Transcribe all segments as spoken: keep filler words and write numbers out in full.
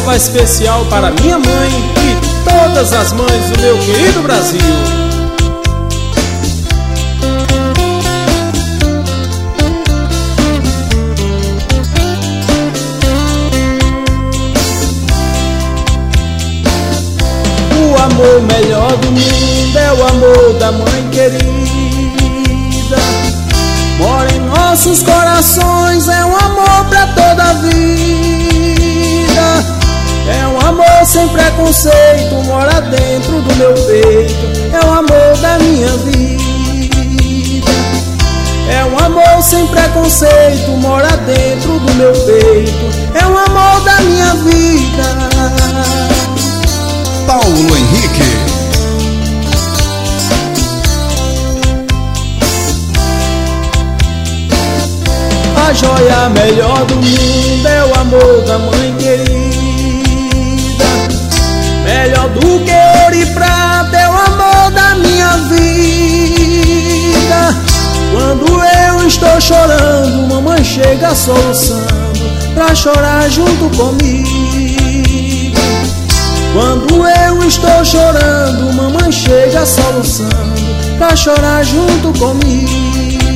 vai especial para minha mãe e todas as mães do meu querido Brasil. O amor melhor do mundo é o amor da mãe querida. Mora em nossos corações, é um amor pra toda a vida. É um amor sem preconceito, mora dentro do meu peito. É o amor da minha vida. É um amor sem preconceito, mora dentro do meu peito. É um amor da minha vida. Paulo Henrique. A joia melhor do mundo é o amor da mãe querida. Melhor do que ouro e prata é o amor da minha vida. Quando eu estou chorando, mamãe chega soluçando pra chorar junto comigo. Quando eu estou chorando, mamãe chega soluçando pra chorar junto comigo.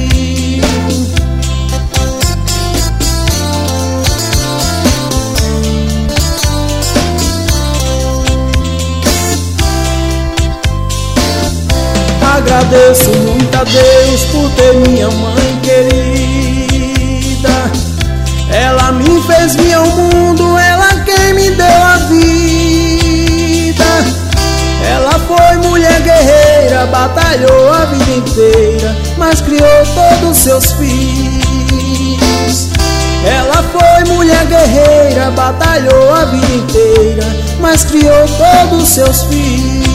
Agradeço muito a Deus por ter minha mãe querida. Ela me fez vir ao mundo, ela quem me deu a vida. Ela foi mulher guerreira, batalhou a vida inteira, mas criou todos os seus filhos. Ela foi mulher guerreira, batalhou a vida inteira, mas criou todos os seus filhos.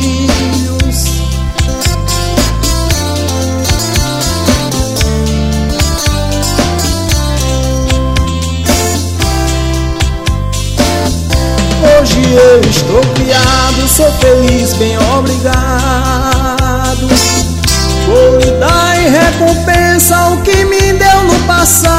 Hoje eu estou criado, sou feliz, bem obrigado. Vou lhe dar em recompensa o que me deu no passado.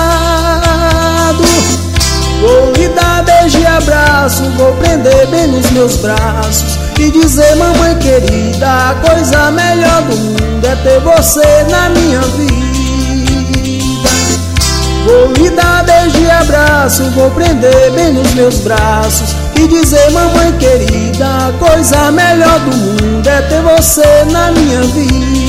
Vou lhe dar beijo e abraço, vou prender bem nos meus braços e dizer: mamãe querida, a coisa melhor do mundo é ter você na minha vida. Vou lhe dar beijo e abraço, vou prender bem nos meus braços e dizer: mamãe querida, a coisa melhor do mundo é ter você na minha vida.